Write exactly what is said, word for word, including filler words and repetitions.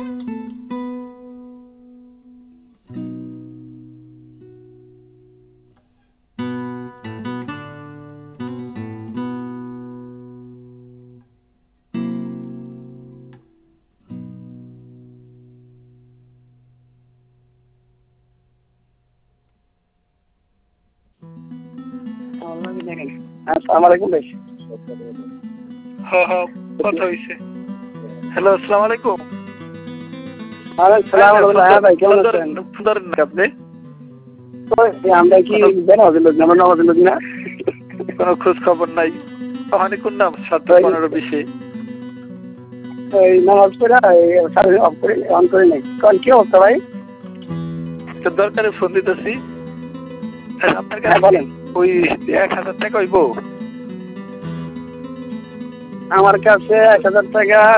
আসসালামাইকুম ভাই। হ্যাঁ হ্যাঁ কথা হইছে। হ্যালো আসসালামু আলাইকুম। ওয়ালাইকুম সালাম ভাই, ভাই কেমন আছেন? ধরেন না আপনি আমরা কি বেনামাজি লোক না নামাজি লোক না? কোনো খোঁজ খবর নাই। ওখানে কোন নাম সাত পনেরো বিশে এই নামাজ পড়া সাড়ে অফ করে অন করে নাই। কারণ কি অবস্থা ভাই? তো দরকারে ফোন দিতেছি। আপনার কাছে বলেন ওই এক হাজার টাকা হইব? আমার কাছে এক হাজার টাকা